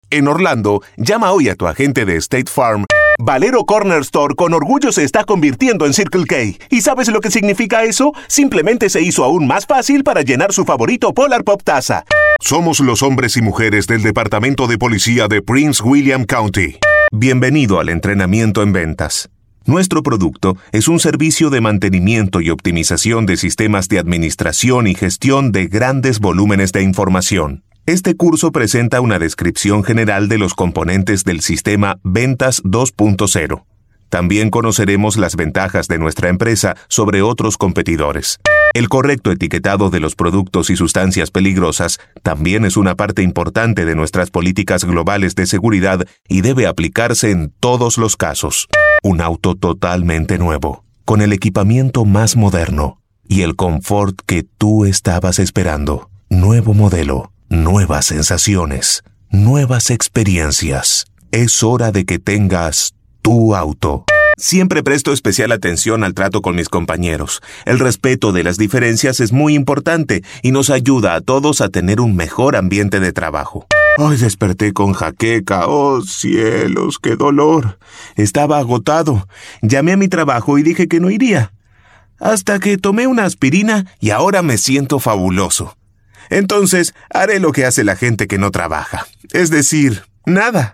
En Orlando, llama hoy a tu agente de State Farm. Valero Corner Store con orgullo se está convirtiendo en Circle K. ¿Y sabes lo que significa eso? Simplemente se hizo aún más fácil para llenar su favorito Polar Pop Taza. Somos los hombres y mujeres del Departamento de Policía de Prince William County. Bienvenido al entrenamiento en ventas. Nuestro producto es un servicio de mantenimiento y optimización de sistemas de administración y gestión de grandes volúmenes de información. Este curso presenta una descripción general de los componentes del sistema Ventas 2.0. También conoceremos las ventajas de nuestra empresa sobre otros competidores. El correcto etiquetado de los productos y sustancias peligrosas también es una parte importante de nuestras políticas globales de seguridad y debe aplicarse en todos los casos. Un auto totalmente nuevo, con el equipamiento más moderno y el confort que tú estabas esperando. Nuevo modelo, nuevas sensaciones, nuevas experiencias. Es hora de que tengas tu auto. Siempre presto especial atención al trato con mis compañeros. El respeto de las diferencias es muy importante y nos ayuda a todos a tener un mejor ambiente de trabajo. Hoy desperté con jaqueca. ¡Oh, cielos, qué dolor! Estaba agotado. Llamé a mi trabajo y dije que no iría. Hasta que tomé una aspirina y ahora me siento fabuloso. Entonces, haré lo que hace la gente que no trabaja. Es decir, nada.